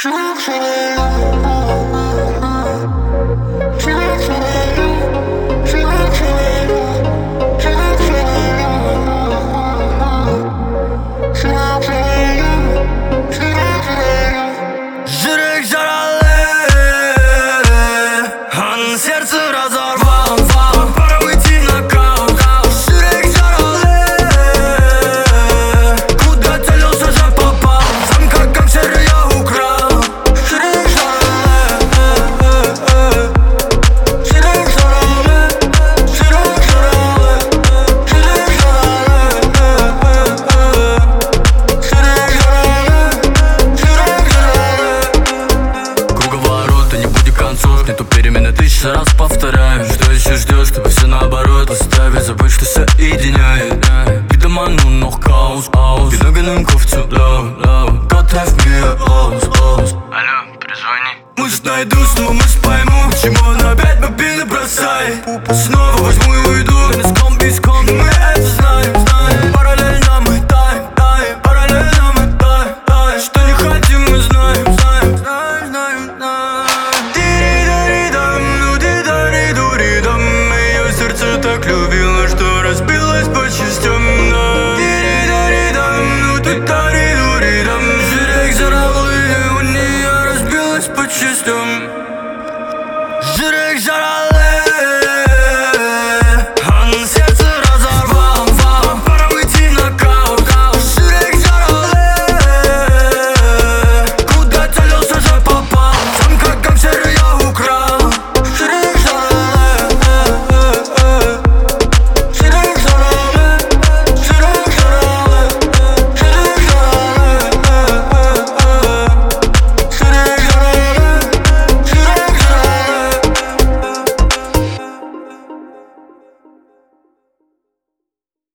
Сердце разорвал, пора уйти в нокаут. Ширик жарале, куда целился, же попал. Сам как гангстер я украл. Ширик жарале, ширик жарале, ширик жарале, ширик жарале, ширик жарале, ширик жарале. Круговорот, и не будет концов, нету перемены, тысячу раз повторяю. Что еще ждешь, чтобы все наоборот оставить, забыть, что соединяет. Видоману, но хаос, виноградным кофту, low, готов мне, алло, перезвони. Может найду, снова мысль пойму, почему она опять мобильный бросает. Снова возьму и уйду, носком песком, мы это знаем. Параллельно мы таем, параллельно мы таем. Что не хотим, мы знаем. Ее сердце так любило, что разбилось по частям. Ширик жарале, у нее разбилось по частям.